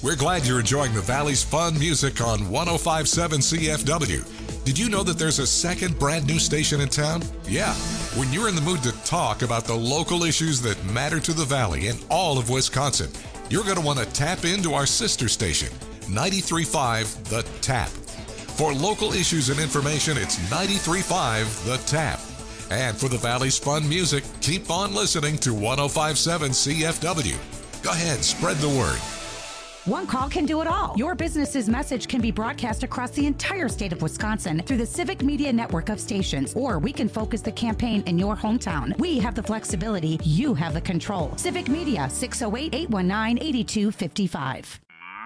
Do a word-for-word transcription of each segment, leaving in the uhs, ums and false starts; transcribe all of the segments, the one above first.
We're glad you're enjoying the Valley's fun music on one oh five point seven C F W. Did you know that there's a second brand new station in town? Yeah. When you're in the mood to talk about the local issues that matter to the Valley and all of Wisconsin, you're going to want to tap into our sister station, ninety-three point five The Tap. For local issues and information, it's ninety-three point five The Tap. And for the Valley's fun music, keep on listening to one oh five point seven C F W. Go ahead, spread the word. One call can do it all. Your business's message can be broadcast across the entire state of Wisconsin through the Civic Media network of stations, or we can focus the campaign in your hometown. We have the flexibility. You have the control. Civic Media, six oh eight, eight one nine, eight two five five.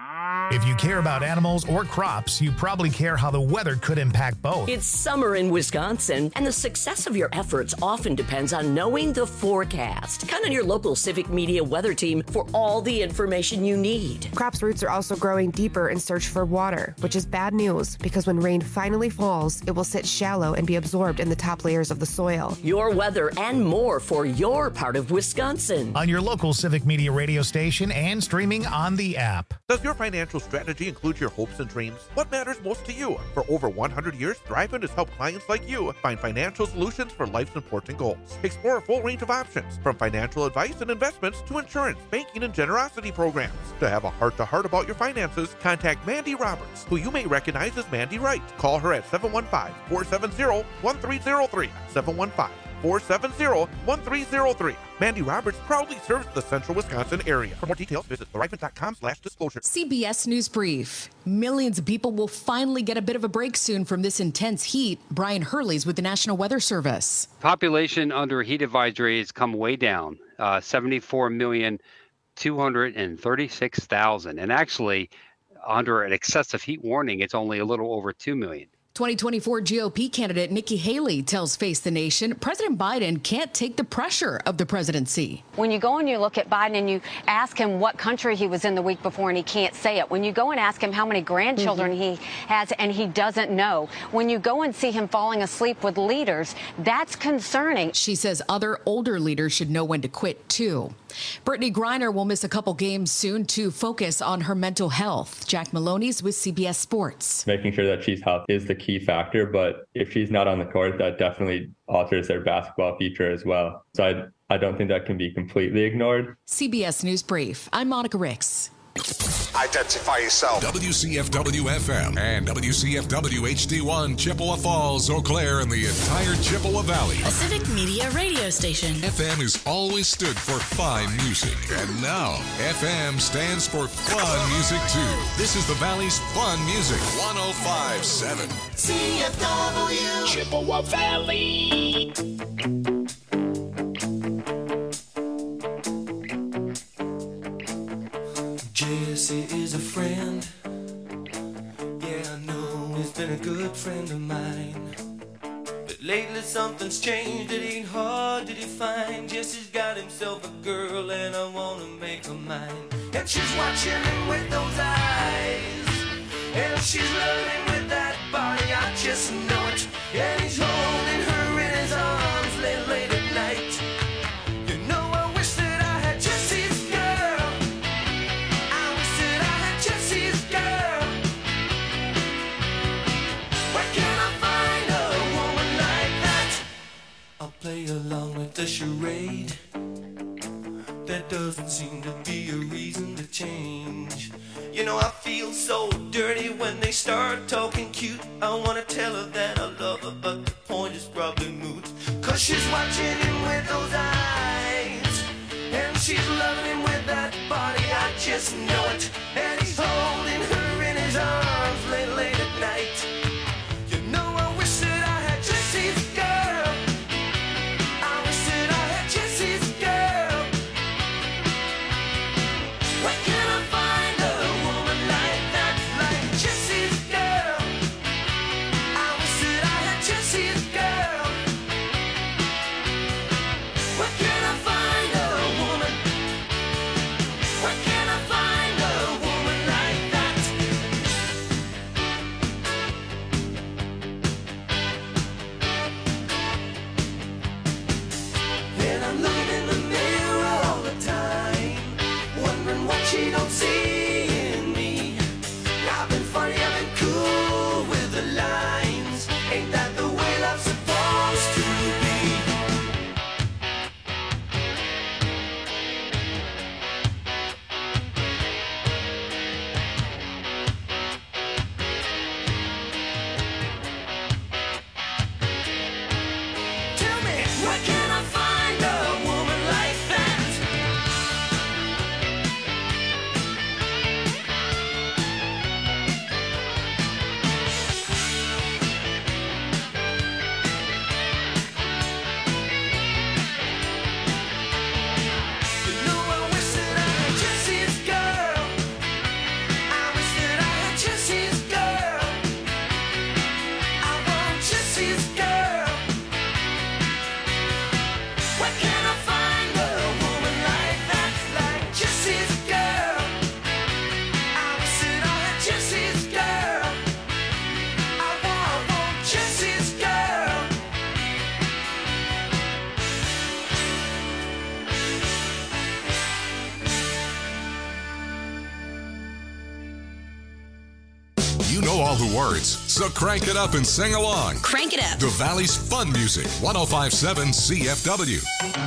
If you care about animals or crops, you probably care how the weather could impact both. It's summer in Wisconsin, and the success of your efforts often depends on knowing the forecast. Count on your local Civic Media weather team for all the information you need. Crops' roots are also growing deeper in search for water, which is bad news because when rain finally falls, it will sit shallow and be absorbed in the top layers of the soil. Your weather and more for your part of Wisconsin. On your local Civic Media radio station and streaming on the app. Does your financial strategy include your hopes and dreams? What matters most to you? For over one hundred years, Thriven has helped clients like you find financial solutions for life's important goals. Explore a full range of options, from financial advice and investments to insurance, banking, and generosity programs. To have a heart-to-heart about your finances, contact Mandy Roberts, who you may recognize as Mandy Wright. Call her at seven one five, four seven zero, one three zero three, seven one five, four seven zero, one three zero three. Mandy Roberts proudly serves the central Wisconsin area. For more details, visit thriven.com slash disclosure. C B S News Brief. Millions of people will finally get a bit of a break soon from this intense heat. Brian Hurley's with the National Weather Service. Population under heat advisory has come way down, uh, seventy-four million, two hundred thirty-six thousand. And actually, under an excessive heat warning, it's only a little over two million. twenty twenty-four G O P candidate Nikki Haley tells Face the Nation President Biden can't take the pressure of the presidency. When you go and you look at Biden and you ask him what country he was in the week before and he can't say it. When you go and ask him how many grandchildren mm-hmm. he has and he doesn't know. When you go and see him falling asleep with leaders, that's concerning. She says other older leaders should know when to quit, too. Brittany Griner will miss a couple games soon to focus on her mental health. Jack Maloney's with C B S Sports. Making sure that she's healthy is the key factor, but if she's not on the court, that definitely alters their basketball future as well. So I, I don't think that can be completely ignored. C B S News Brief. I'm Monica Ricks. Identify yourself. W C F W F M and W C F W H D one, Chippewa Falls, Eau Claire, and the entire Chippewa Valley. A Civic Media radio station. F M has always stood for fine music, and now F M stands for fun music too. This is the Valley's fun music, one oh five point seven. C F W Chippewa Valley. Jesse is a friend. Yeah, I know he's been a good friend of mine. But lately something's changed. It ain't hard to define. Jesse's got himself a girl and I wanna make her mine. And she's watching him with those eyes, and she's loving him with that body. I just know it. And he's holding her in his arms late, late at night. You know I wish that I had Jesse's girl. I wish that I had Jesse's girl. Where can I find a woman like that? I'll play along with the charade. There doesn't seem to be a reason to change. You know I feel so dirty when they start talking cute. I wanna tell her that I love her, but the point is probably moot. Cause she's watching him with those eyes, and she's loving him with that body. I just know it. And he's holding her in his arms late, late at night. You know I wish that I had Jesse's girl. I wish that I had Jesse's girl. Where can I find a woman like that, like Jesse's girl? I wish that I had Jesse's girl. Where can I find a woman? Where can I find a woman know all the words, so crank it up and sing along. Crank it up. The Valley's Fun Music, one oh five point seven C F W.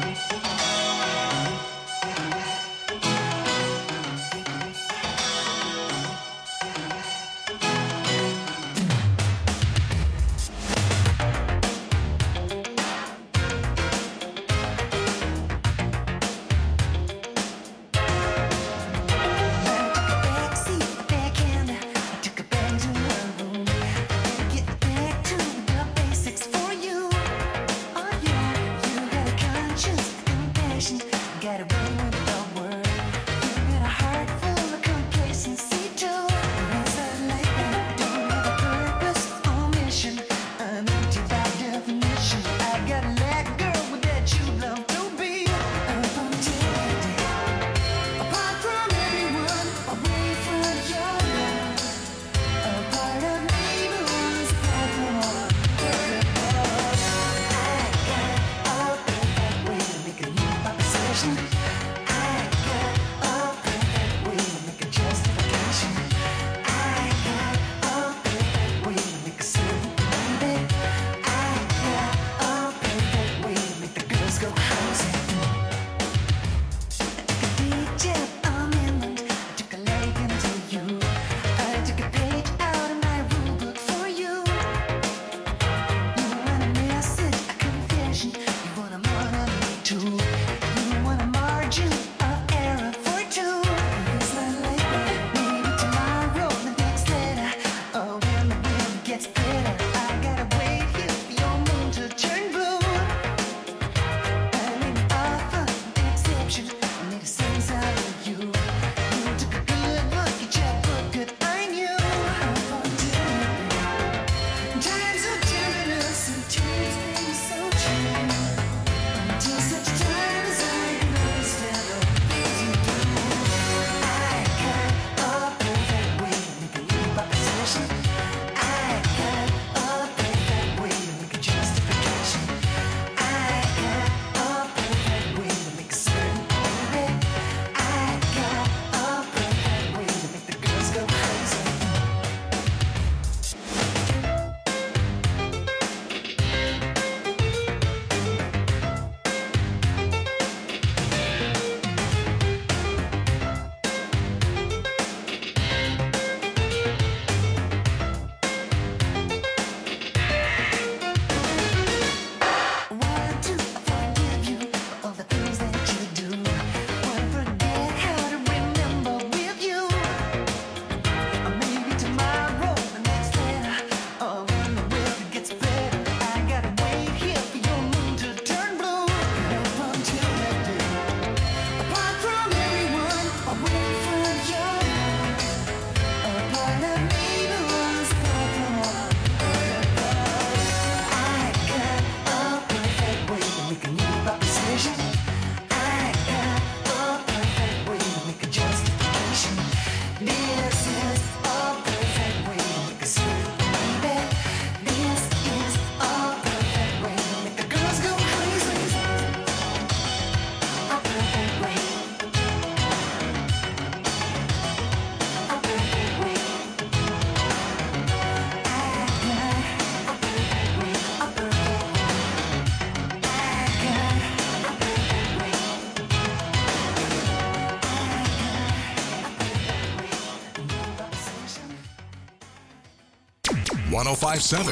one oh five point seven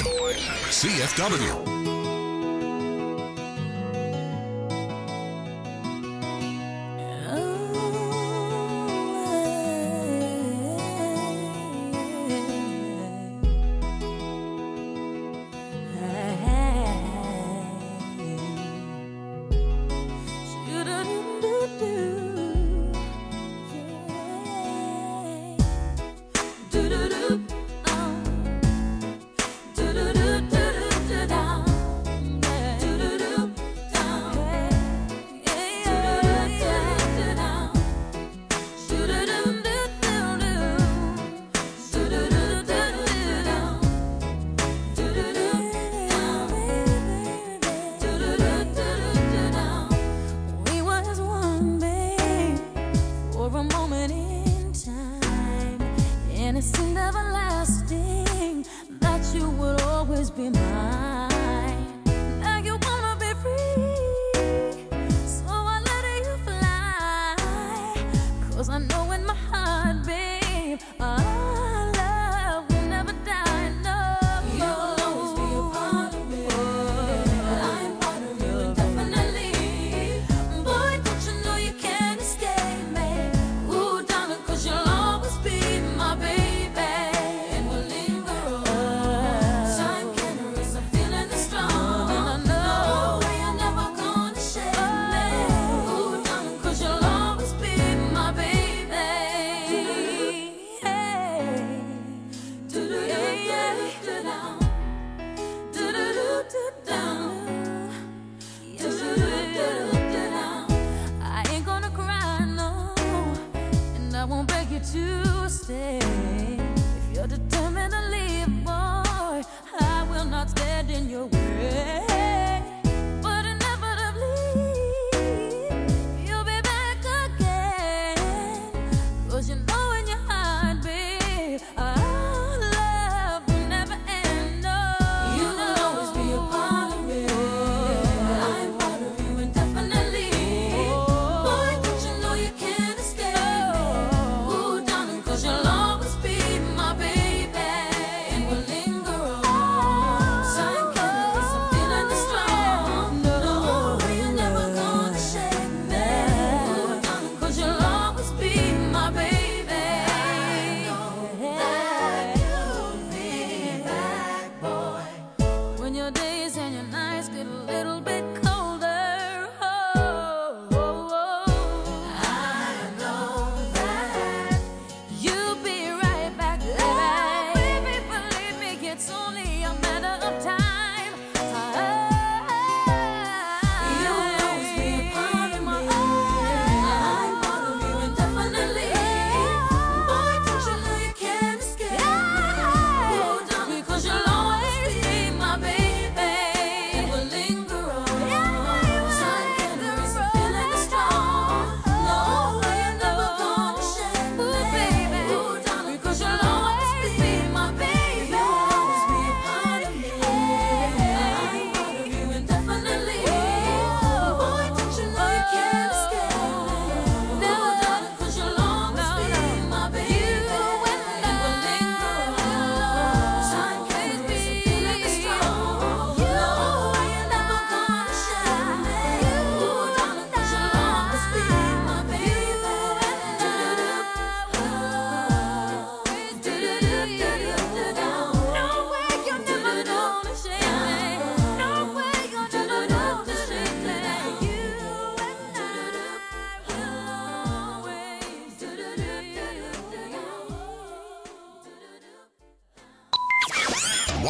C F W. Down.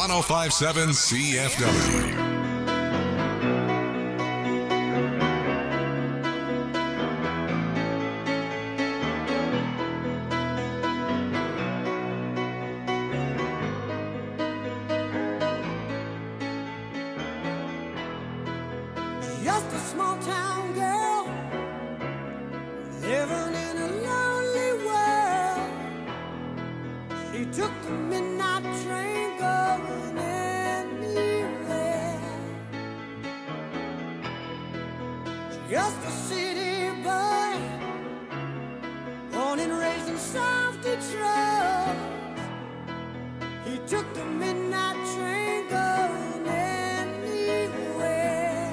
one oh five seven C F W. Just a small town girl living in a lonely world. She took the midnight train going anywhere. Just a city boy, born and raised in South Detroit. He took the midnight train going anywhere.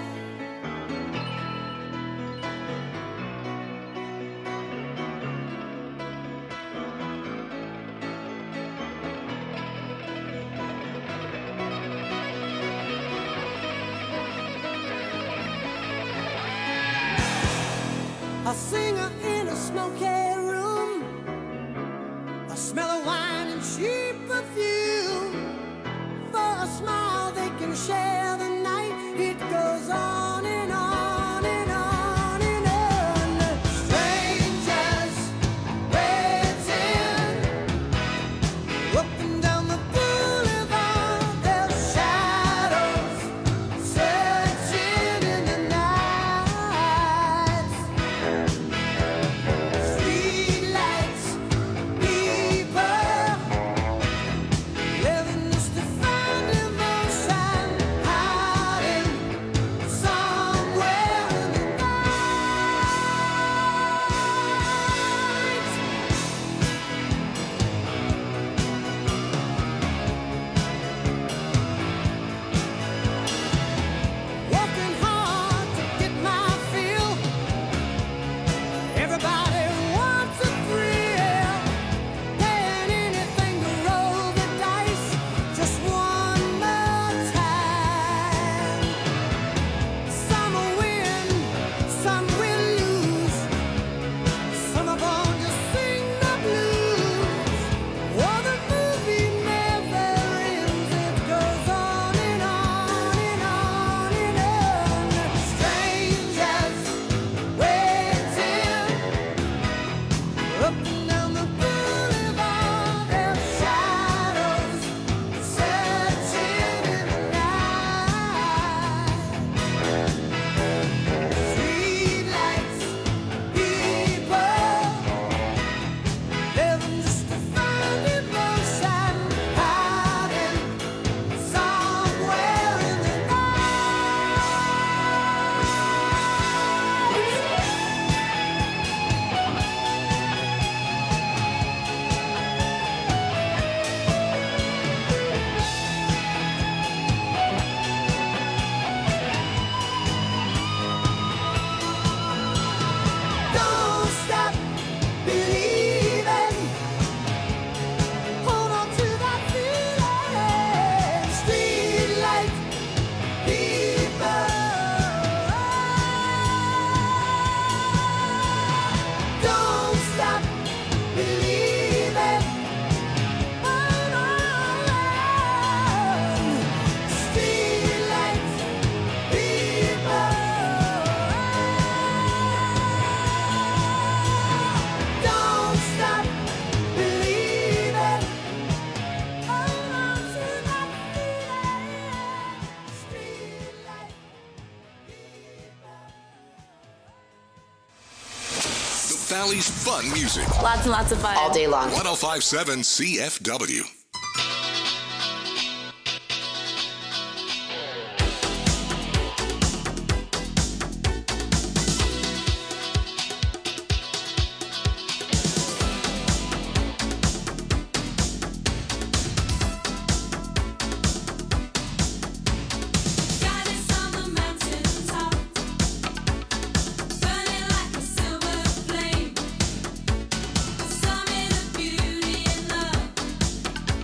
A singer in a smoky room, a smell of wine and cheap perfume. For a smile they can share the night. It goes on and on and on and on. Strangers waiting up and down the boulevard. Their shadows searching in the night. Streetlights, people living just to find emotion, hiding somewhere in the night. Working hard to get my fill. Everybody wants a thrill. Paying anything to roll the dice just one more time. Some will win, some will lose. Some are born to sing the blues. Oh, the movie never ends. It goes on and on and on and on. Strangers waiting up and down the boulevard. Their shadows searching in the night. Streetlights, people living just to find emotion, hiding somewhere in the Don't stop believing. Hold on to that feeling. Streetlight people. Don't stop believing. Hold on. Streetlight people. Don't stop believing. Hold on to that feeling. Streetlight The Valley's fun music. Lots and lots of fun. All day long. one oh five seven C F W. Goddess on the mountain top, burning like a silver flame. Summit of beauty and love.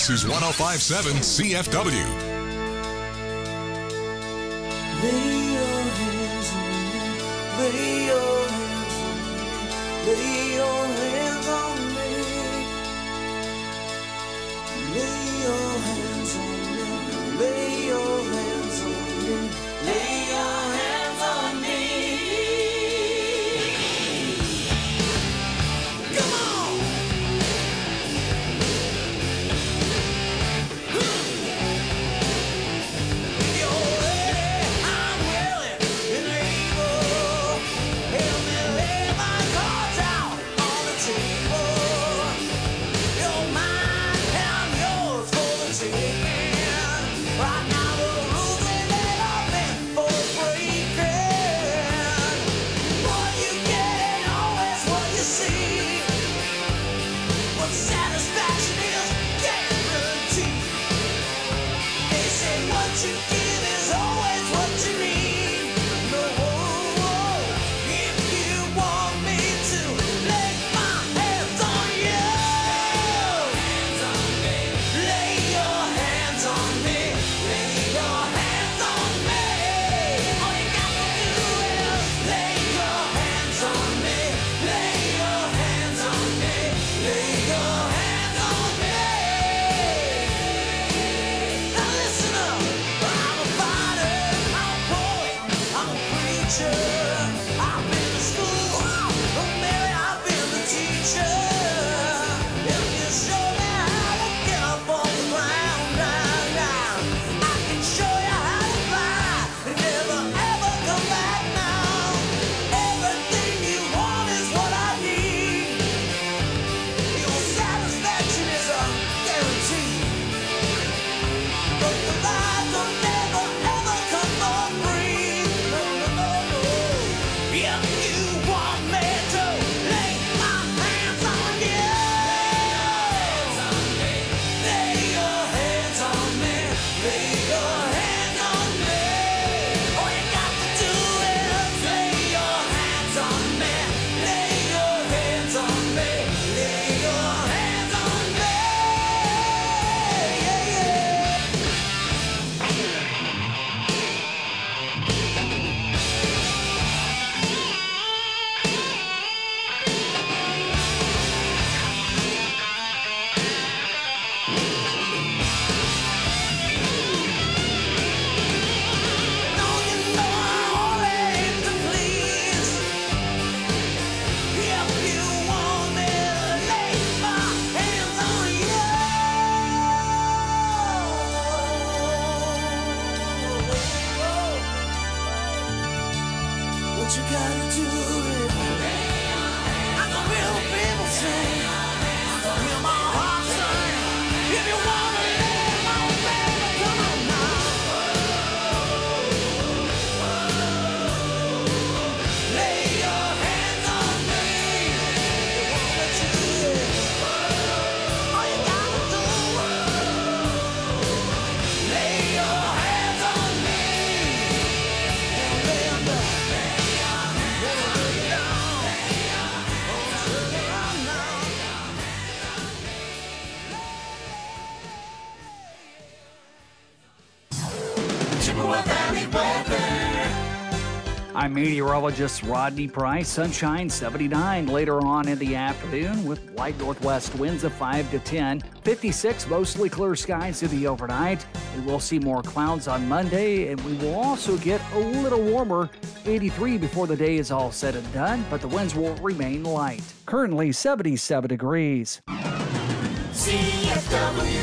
This is one oh five point seven C F W. Lay your hands on me. Lay your hands on me. Lay your hands on me. Lay your hands on me. Lay your hands on me. Lay your hands on me. Come on. You're ready, I'm willing and able. Help me lay my cards out on the table. You're mine and yours for the taking. Right now the rules they laid up in for breaking. What you get ain't always what you see. What satisfaction is guaranteed. They say what you give is always what you need. No, if you want me to lay my hands on you, lay your hands on me, lay your hands on me. All you got to do is lay your hands on me, lay your hands on me, lay your hands on me. Now listen up, I'm a fighter, I'm a poet, I'm a preacher. I've been to school, but maybe I've been the teacher. If you show me how to get up on the ground, down, down, I can show you how to fly and never ever come back now. Everything you want is what I need. Your satisfaction is a guarantee. But the lies will never ever come for free. No, no, no, no. If you want me to lay my hands on you, lay your hands on me, lay your hands on me. All you got to do is lay your hands on me, lay your hands on me, lay your hands on me. Yeah, yeah. No, you know I only aim to please. If you want me to lay my hands on you, what you gotta do is like the real people say, hear my heart sing. If you wanna live, my baby, come on now. Lay your hands on me. You want me to do it? All you gotta do is lay your hands on me. Lay 'em down. Lay 'em down. Turn around now. Chippewa Valley weather. I'm meteorologist Rodney Price. Sunshine seventy-nine later on in the afternoon with light northwest winds of five to ten. fifty-six, mostly clear skies through the overnight. We will see more clouds on Monday, and we will also get a little warmer, eighty-three before the day is all said and done, but the winds will remain light. Currently seventy-seven degrees. C F W.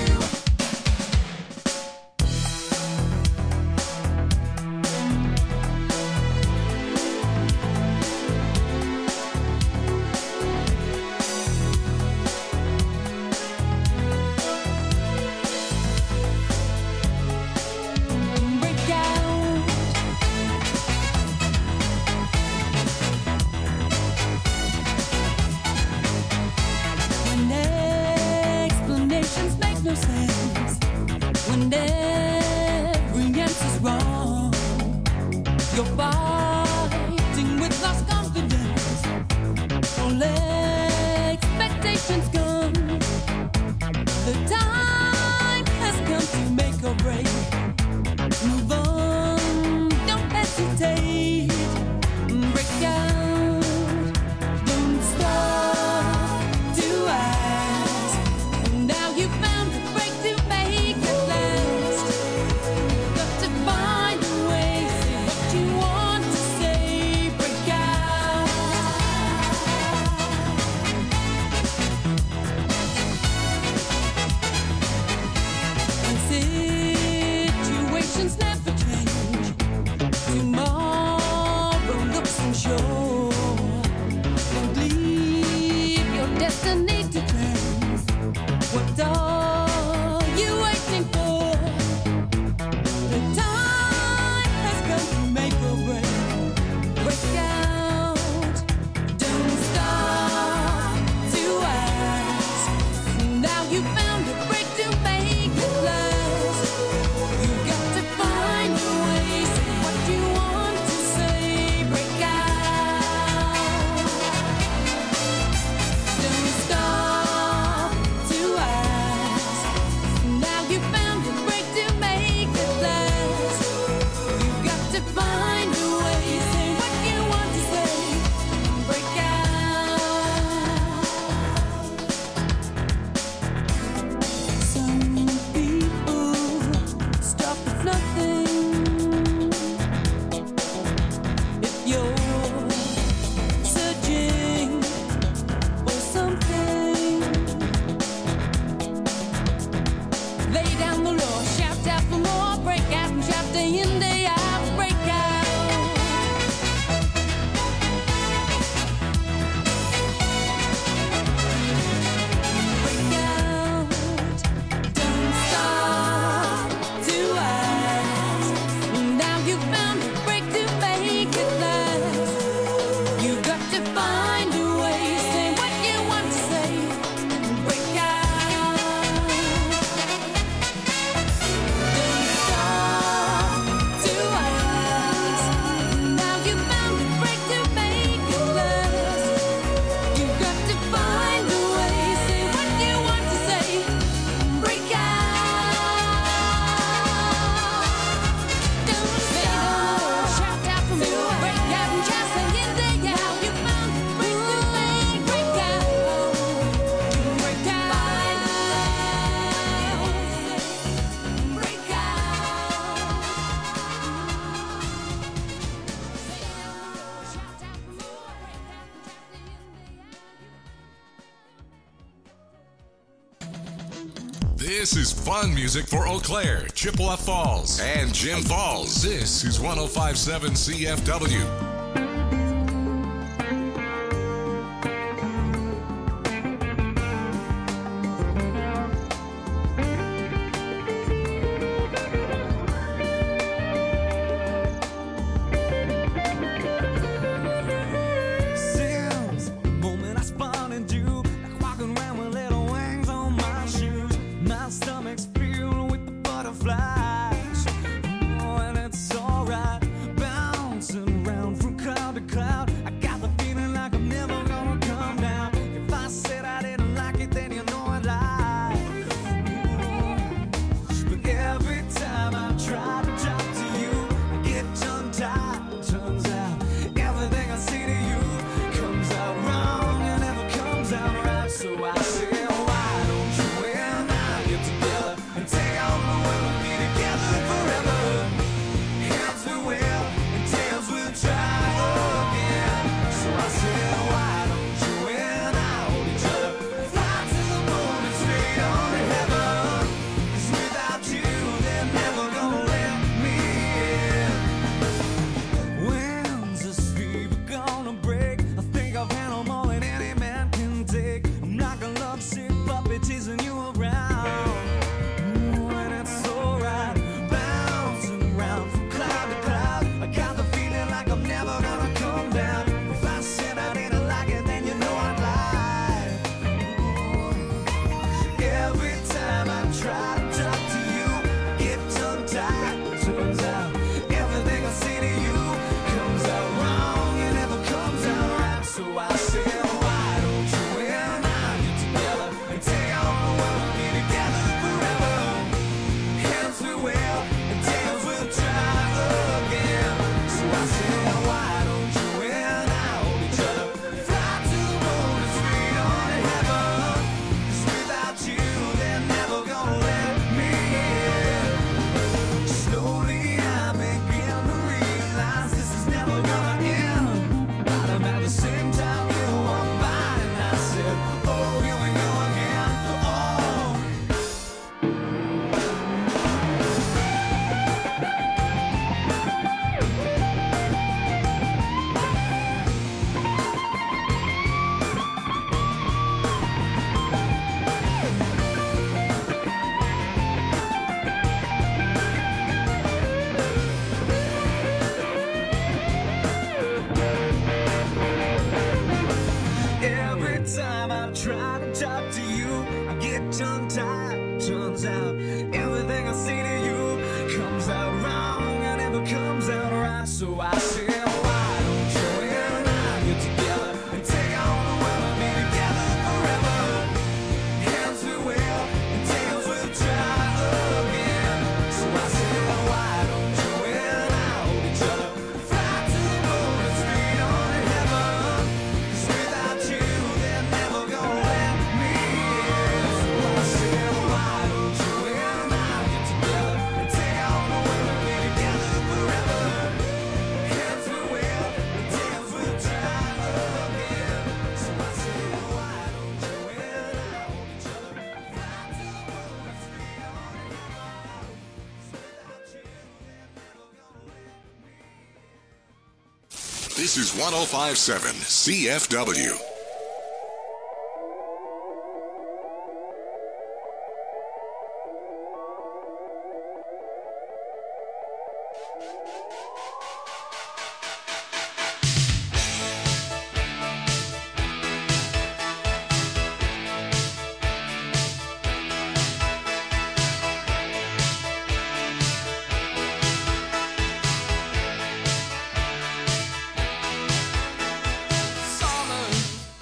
When explanations make no sense, when every answer's wrong, you're fighting with lost confidence. All expectations come, the time This is fun music for Eau Claire, Chippewa Falls, and Jim Falls. This is one oh five point seven C F W. This is one oh five point seven C F W. Summer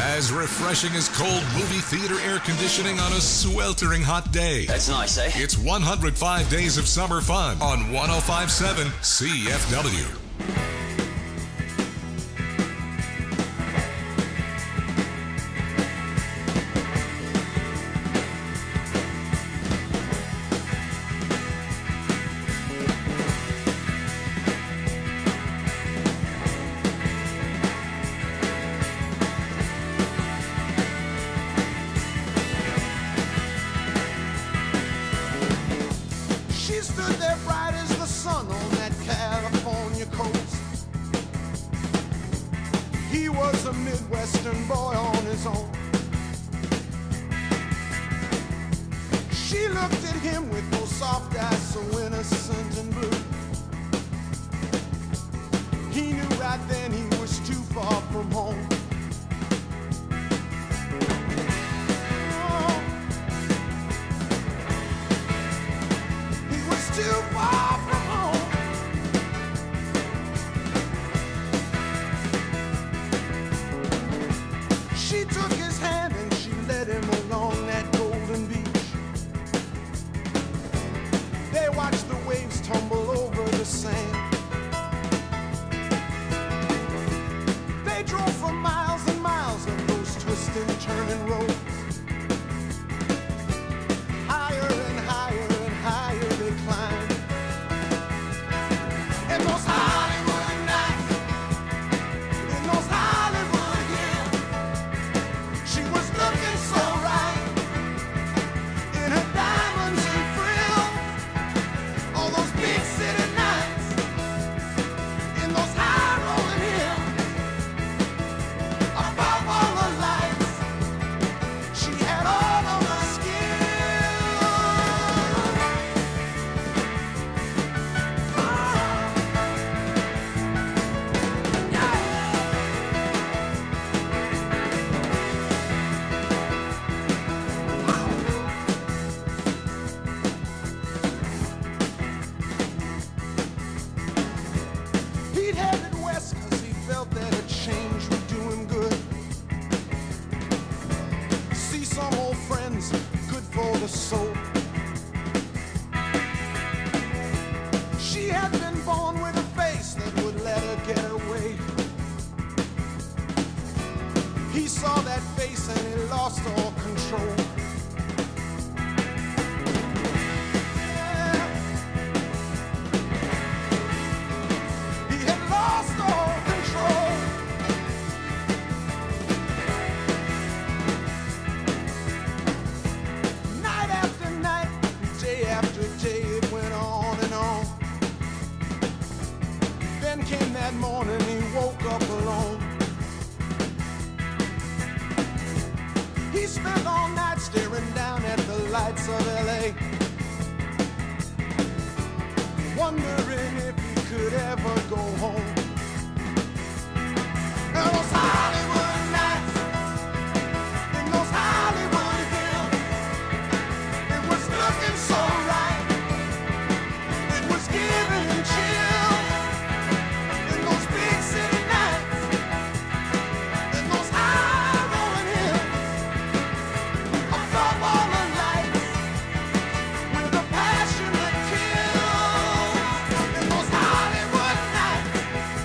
As refreshing as cold movie theater air conditioning on a sweltering hot day. That's nice, eh? It's one hundred five days of summer fun on one oh five point seven C F W. She stood there bright as the sun on that California coast. He was a Midwestern boy on his own. She looked at him with those soft eyes so innocent and blue. He knew right then he was too far from home. Too far from home. She took his hand and she led him along that golden beach. They watched the waves tumble over the sand. They drove for miles and miles on those twisting, turning roads. Higher and higher and higher they climbed. In those Hollywood nights, in those Hollywood hills, she was looking so right in her diamonds and frills. All those big city nights, in those high rolling hills, above all the lights, she had all of the He'd headed west cause he felt that a change would do him good. See some old friends, good for the soul. She had been born with a face that would let her get away. He saw that face and he lost all control. He had lost all control. Night after night, day after day, it went on and on. Then came that morning, he woke up alone. He spent all night staring down at the lights of L A, wondering if he could ever go home. And those Hollywood nights, in those Hollywood hills, it was looking so right, it was giving him chills. In those big city nights, in those high rolling hills, above all the lights, with a passion that kills. In those Hollywood nights,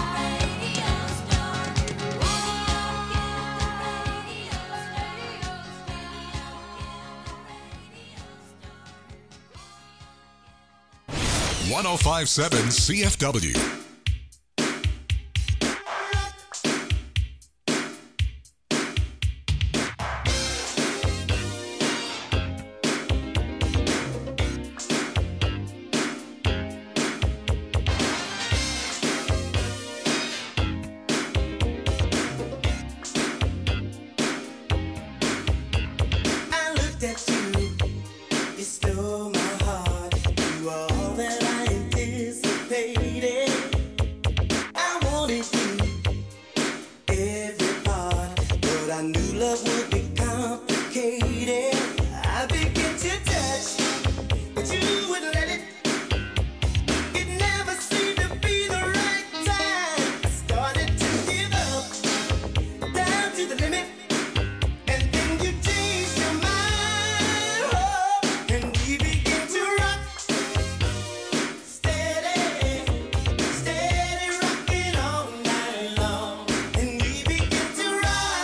one oh five point seven C F W. I looked at you, you stole my heart. You are all that I anticipated. I wanted you, every part, but I knew love would be complicated. I began to touch, but you wouldn't let it. It never seemed to be the right time. I started to give up, down to the limit. And then you changed your mind, oh, and we began to rock, steady, steady rocking all night long. And we began to rock,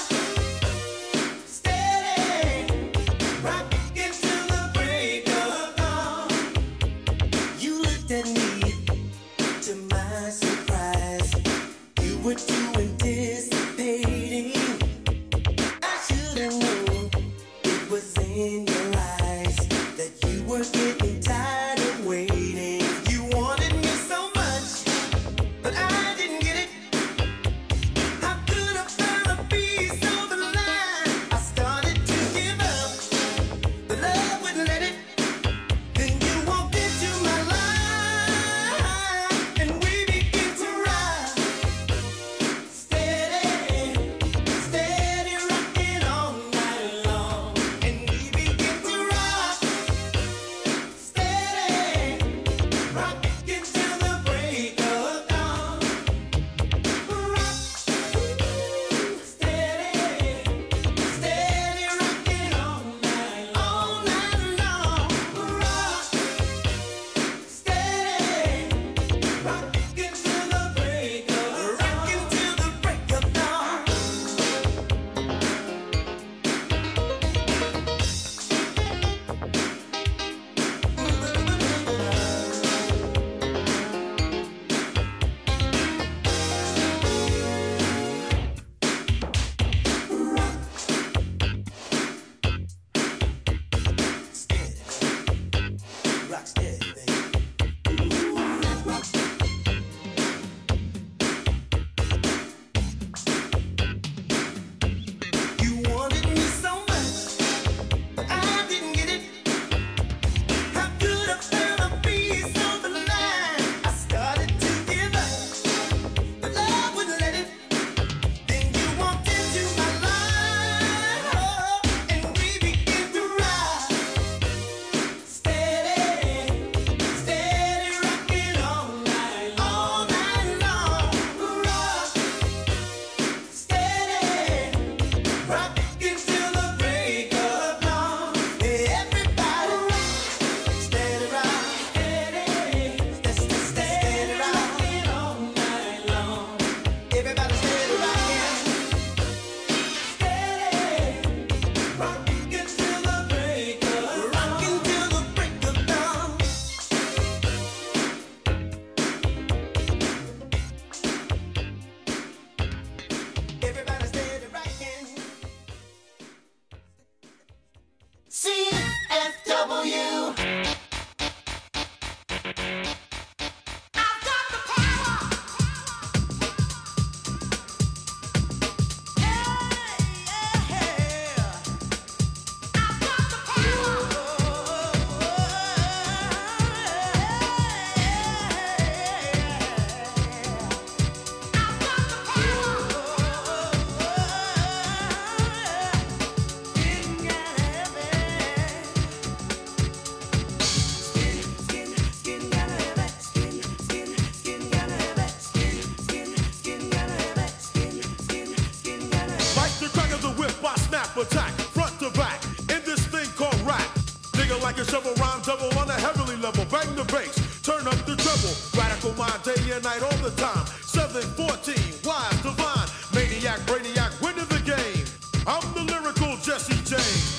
steady, rocking till the break of dawn. You looked at me, to my surprise, you were too anticipating. I should have known it was in your eyes that you were getting tired of waiting. You wanted me so much, but I didn't get it. How could I find a piece of the line? I started to give up, but love wouldn't let it. Then you Attack, front to back, in this thing called rap. Nigga like a shovel, rhyme double on a heavenly level. Bang the bass, turn up the treble. Radical mind, day and night, all the time. seven fourteen, wise, divine. Maniac, brainiac, winning the game. I'm the lyrical Jesse James.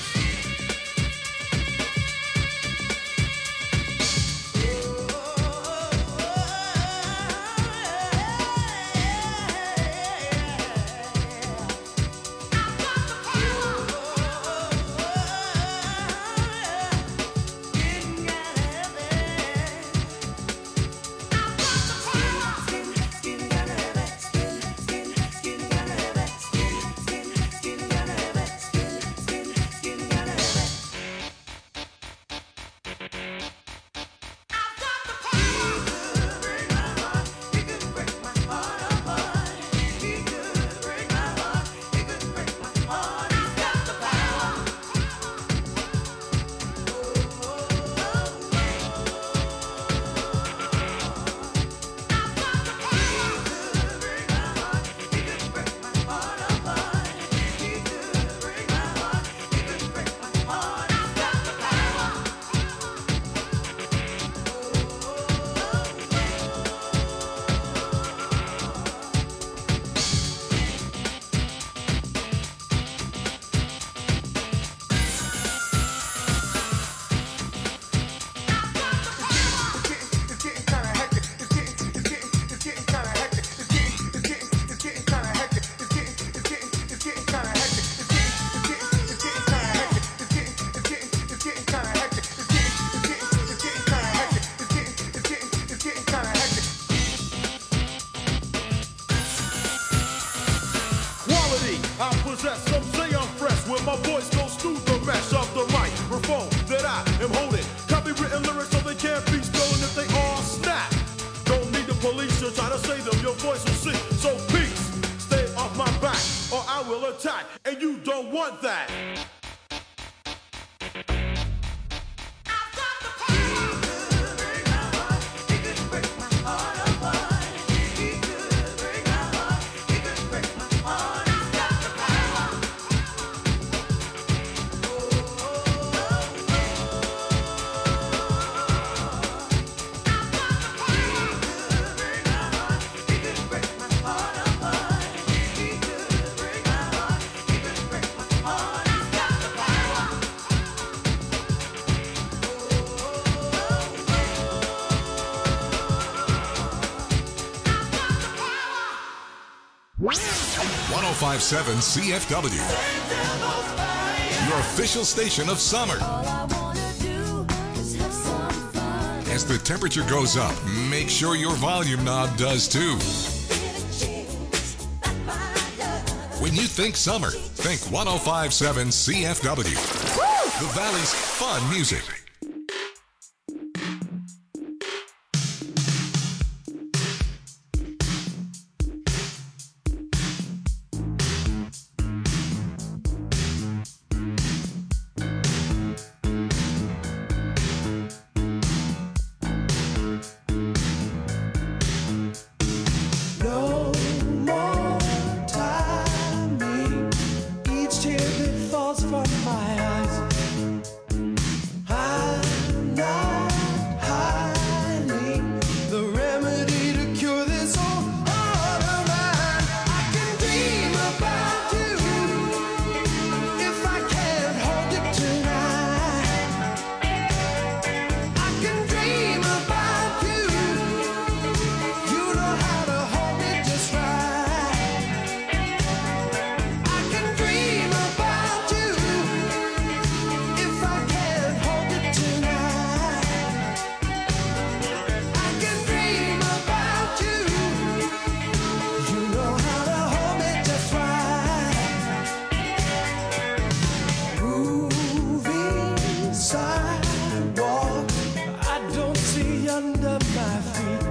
one oh five point seven C F W, your official station of summer. As the temperature goes up, make sure your volume knob does too. When you think summer, think one oh five point seven C F W. The Valley's fun music. No more timing. Each tear that falls from my eyes. I'm not hiding the remedy to cure this whole heart of mine. I can dream about you if I can't hold it tonight. I can dream about you. You know how to hold me just right. I can dream about you if I can't hold it tonight. I can dream about you. You know how to hold me just right. Moving sidewalk, I don't see under my feet.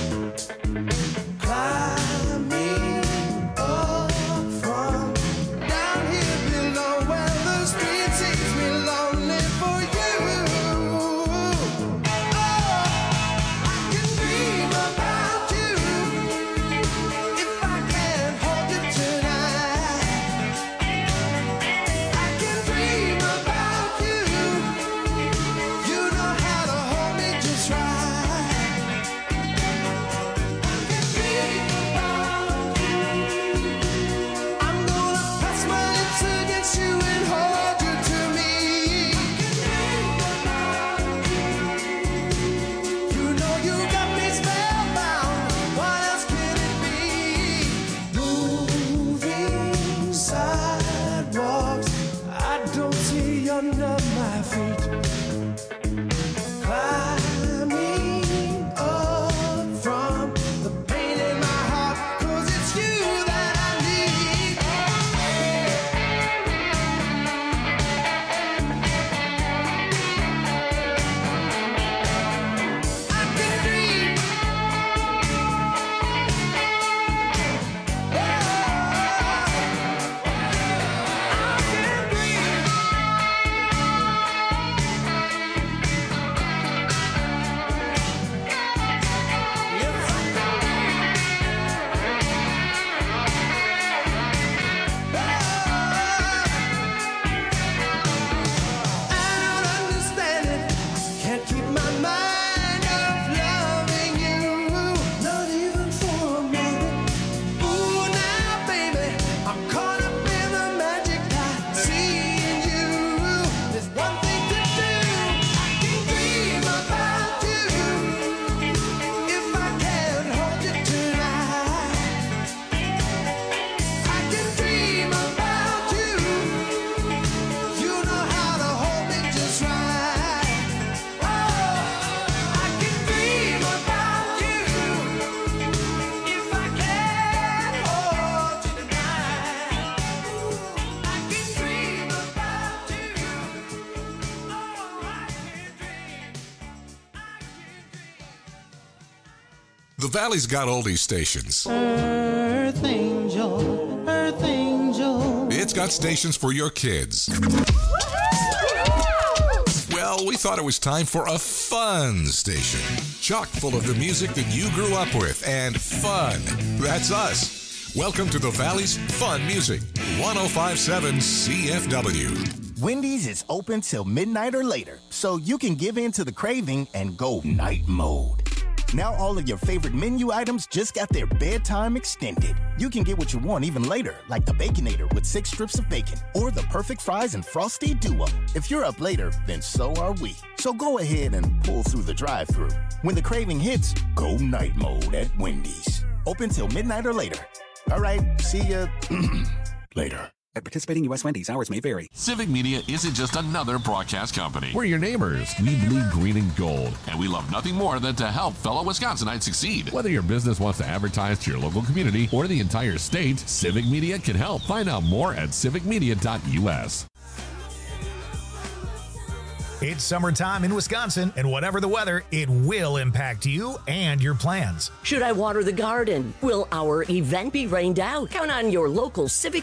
Climbing up from down here below where the street sees me lonely for you. Oh, I can dream about you if I can't hold it tonight. I can dream about you. You know how to hold me just right. I'm gonna press my lips against you and hold you to me. You know you got me spellbound. What else can it be? Moving sidewalks, I don't see under my feet. Climbing up from the pain in my heart, 'cause it's you that I need. I can dream. I can dream. I don't understand it. Can't keep my mind off loving you, not even for a moment. Ooh, now, baby, I'm caught up in the magic I see in you. There's one thing to do. I can dream about you if I can't hold you tonight. I can dream about you. You know how to hold me just right. Oh, I can dream about you if I can't hold you tonight. I can dream about you. Oh, I can dream. The Valley's got oldies stations. Earth angel, earth angel. It's got stations for your kids. Well, we thought it was time for a fun station. Chock full of the music that you grew up with and fun. That's us. Welcome to the Valley's Fun Music, one oh five point seven C F W. Wendy's is open till midnight or later, so you can give in to the craving and go night mode. Now all of your favorite menu items just got their bedtime extended. You can get what you want even later, like the Baconator with six strips of bacon, or the perfect fries and Frosty Duo. If you're up later, then so are we. So go ahead and pull through the drive-thru. When the craving hits, go night mode at Wendy's. Open till midnight or later. All right, see ya later. At participating U S Wendy's, hours may vary. Civic Media isn't just another broadcast company. We're your neighbors. We bleed green and gold. And we love nothing more than to help fellow Wisconsinites succeed. Whether your business wants to advertise to your local community or the entire state, Civic Media can help. Find out more at civic media dot U S. It's summertime in Wisconsin, and whatever the weather, it will impact you and your plans. Should I water the garden? Will our event be rained out? Count on your local Civic